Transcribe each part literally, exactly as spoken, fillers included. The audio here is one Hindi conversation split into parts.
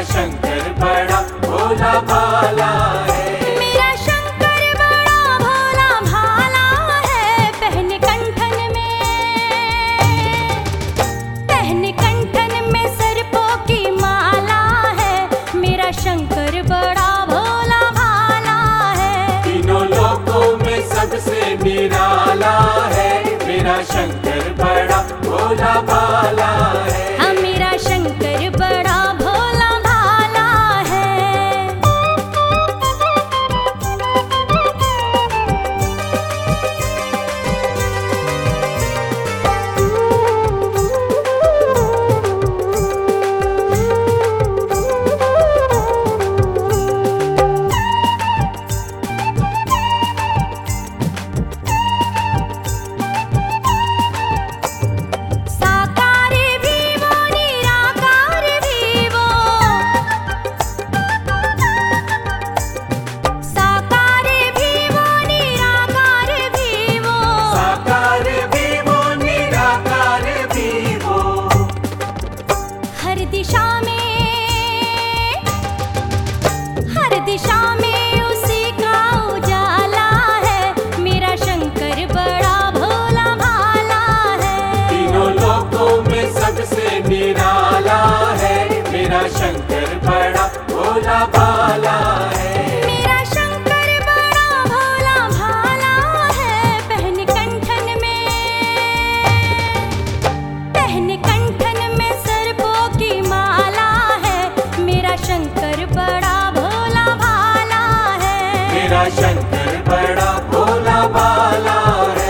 शंकर बड़ा भोला भाला है। मेरा शंकर बड़ा भोला भाला है। पहने कंठन में पहने कंठन में सर्पों की माला है। मेरा शंकर बड़ा भोला भाला है। तीनों लोकों में सबसे निराला है। मेरा शंकर बड़ा भोला भाला है। हाँ, मेरा शंकर बड़ा भोला भाला है। साकार भी वो निराकार भी वो साकार भी वो निराकार भी वो साकार भी वो निराकार भी वो। हर दिशा में हर दिशा में उसी का उजाला है। मेरा शंकर बड़ा भोला भाला है। तीनों लोकों में सबसे निराला है। मेरा शंकर बड़ा भोला भाला है। मेरा शंकर बड़ा भोला भाला है। पहने कंठन में पहने कंठन में सर्पों की माला है। मेरा शंकर बड़ा भोला भाला है। मेरा शंकर बड़ा भोला भाला है।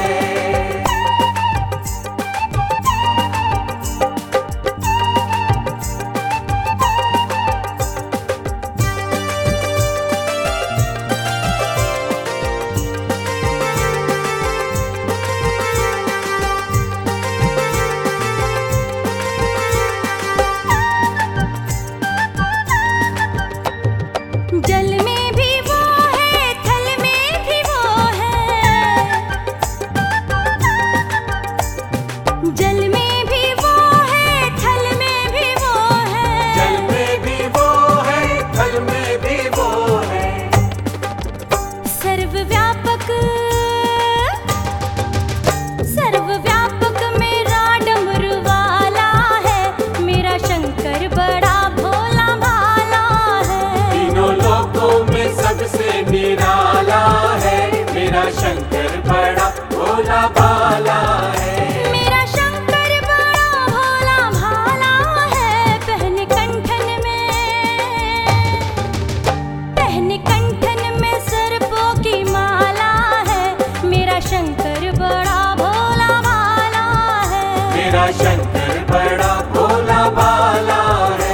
जल में भी वो है, थल में भी वो है। जल में भी वो है, थल में भी वो है। जल में भी वो है, थल में भी वो है। सर्वव्यापक सर्वव्यापक मेरा डमरू वाला है। मेरा शंकर बड़ा भोला भाला है। तीनों लोकों में सबसे निराला है। मेरा शंकर बड़ा भोला भाला है। मेरा शंकर बड़ा भोला भाला है। पहने कंठन में पहने कंठन में सर्पों की माला है। मेरा शंकर बड़ा भोला भाला है। मेरा शंकर बड़ा भोला भाला है।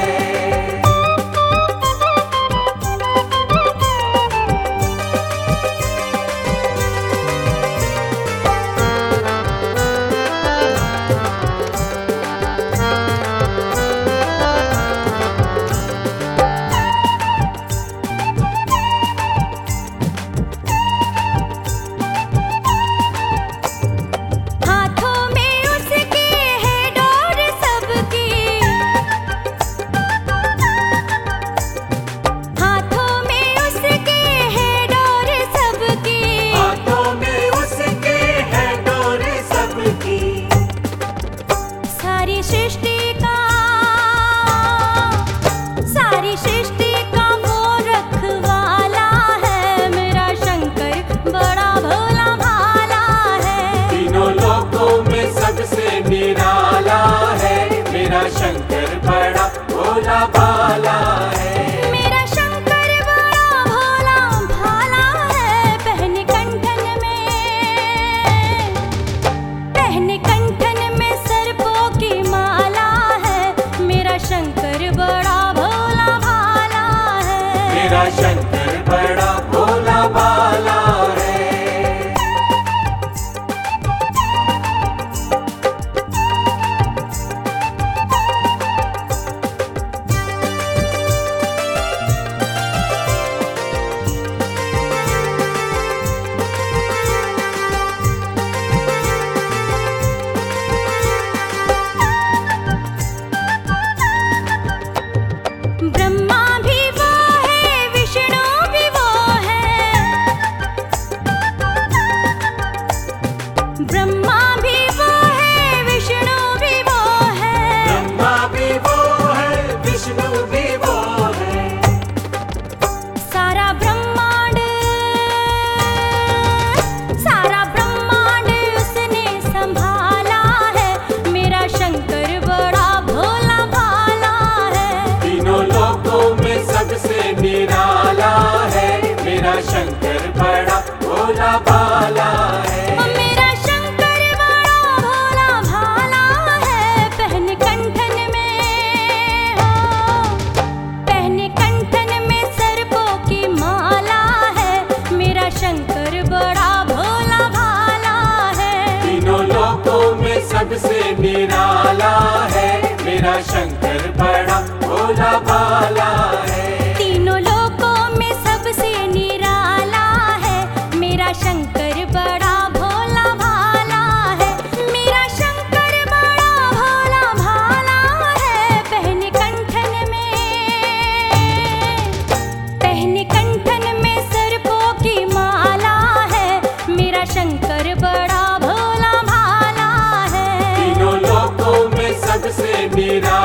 सबसे निराला है, मेरा शंकर बड़ा भोला भाला है। तीनों लोकों में सबसे निराला है, मेरा शंकर बड़ा भोला भाला है। मेरा शंकर बड़ा भोला भाला है। पहने कंठन में पहने कंठन में सर्पों की माला है, मेरा शंकर बड़ा भोला भाला है। तीनों लोकों में सबसे निराला